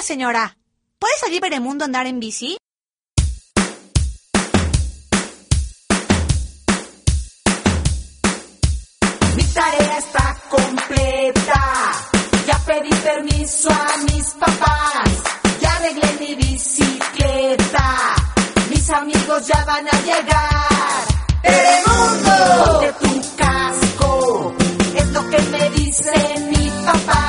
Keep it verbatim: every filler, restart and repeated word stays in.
señora. ¿Puede salir Veremundo a andar en bici? Mi tarea está completa. Ya pedí permiso a mis papás. Ya arreglé mi bicicleta. Mis amigos ya van a llegar. ¡Veremundo! Ponte tu casco. Es lo que me dice mi papá.